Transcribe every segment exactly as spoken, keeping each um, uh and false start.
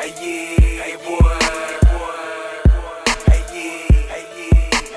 Hey yeah, hey boy, hey yeah, hey yeah,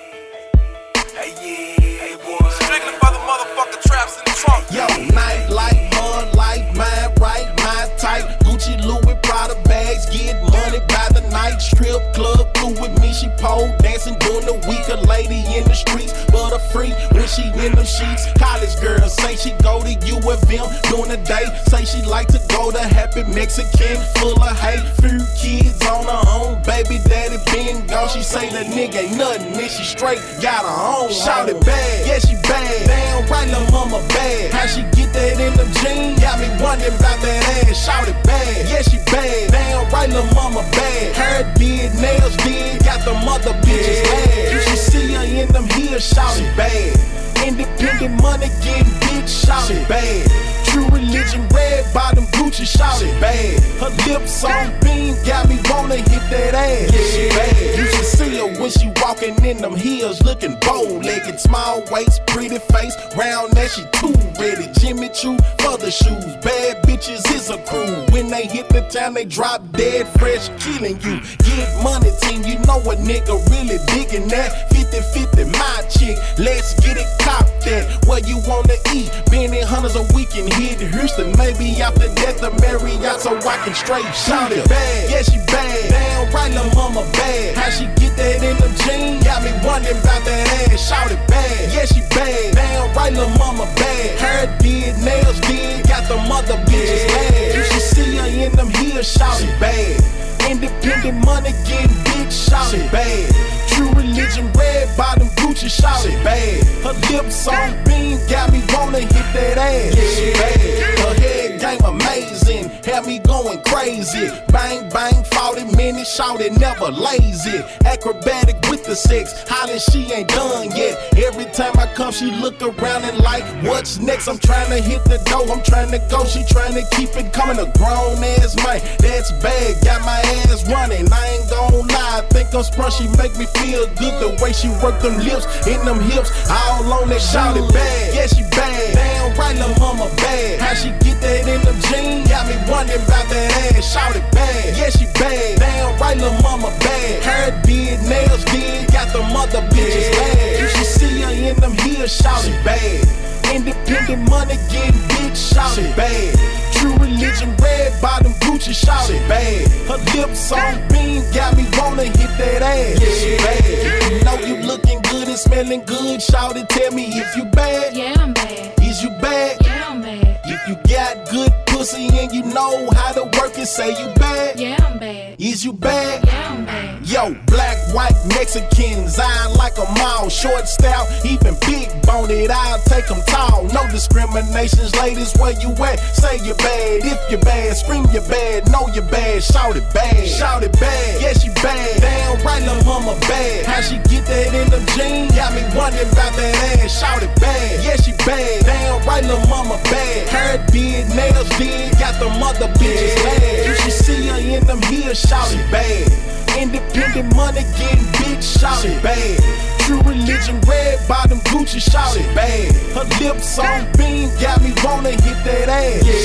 hey yeah, hey boy. Strictly for the motherfucking traps in the trunk. Yo, night life, mud life, mind right, mind tight. Gucci, Louis, Prada bags, get money by the night. Strip club through with me, she pole dancing during the week. A lady in the streets, but a freak when she in them sheets. College girl say she go to U F M during the day. Say she like to go to Happy Mexican, full of hate. Few kids on her own, baby daddy been gone. She say the nigga ain't nothing, and she straight got her own. Shout it bad, yeah she bad. Damn right, lil' mama bad. How she get that in them jeans? Got me wondering about that ass. Shout it bad, yeah she bad. Damn right, lil' mama bad. Hair did, nails did, got the mother bitches mad. You should see her in them heels. Shout it bad. Independent money getting bitch. Shout it bad. True religion, red bottom Gucci. Shout it bad. Her lips on beam got me wanna hit that ass. She bad. You should see her when she walking in them heels, looking bow-legged, small waist, pretty face, round that she too ready. Jimmy Choo for the shoes. Bad bitches is a crew. When they hit the town, they drop dead fresh, killing you. Get money, team, you know a nigga really digging that. fifty fifty, my chick, let's get it copped that. Where you wanna eat? Benny Hunters a weekend hit Houston. Maybe after that the Marriott so I can straight shout it bad. Yeah she bad. Damn right, lil' mama bad. How she get that in them jeans? Got me wondering about that ass. Shout it bad. Yeah she bad. Damn right, lil' mama bad. Hair did, nails did, got the mother bitches mad. You should see her in them heels. Shout it bad. Independent money getting bitch. Shout it bad. True religion, red bottom Gucci. Shout it bad. Her lips on beam got me wanna hit that ass. Yeah, bad. Her head game amazing, had me going crazy. Bang bang, forty minutes, shout it never lazy. Acrobatic with the sex, hollering she ain't done yet. Every time I come, she look around and like, what's next? I'm trying to hit the door, I'm trying to go. She trying to keep it coming. A grown ass man, that's bad. Got my ass running, I ain't gon' lie. Think I'm sprung, she make me feel good. The way she work them lips in them hips, all on that. Shout it bad, yeah she bad. Damn right, lil' mama bad. How she get that in them jeans? Got me wondering about that ass. Shout it bad, yeah she bad. Damn right, lil' mama bad. Hair did, nails did, got the mother bitches mad. You should see her in them heels. Shout it bad. Independent money getting bitch. Shout it bad. True religion, red bottom Gucci. Shout it bad. Her lips on beam got me wanna hit that ass. Yeah she bad. You know you looking good and smelling good. Shout it, tell me if you bad. Yeah I'm bad. Is you bad? Yeah I'm bad. If you got good pussy and you know how to work it, say you bad. Yeah I'm bad. Is you bad? Yeah I'm bad. Yo, black, white, Mexicans, I like 'em all. Short style, even big boned, I'll take 'em tall. No discriminations, ladies, where you at? Say you bad, if you bad, scream you bad, know you bad, shout it bad. Shout it bad, yeah she bad. Damn right, lil' mama bad. How she get that in them jeans? Got me wondering about that ass. Shout it bad, yeah she bad. Damn right, lil' mama bad. Hair did, nails did, got the mother bitches mad. You should see her in them heels. Shout it bad. Independent money getting bitch. Shout it bad. True religion, red bottom Gucci. Shout it bad. Her lips on beam got me wanna hit that ass. Yeah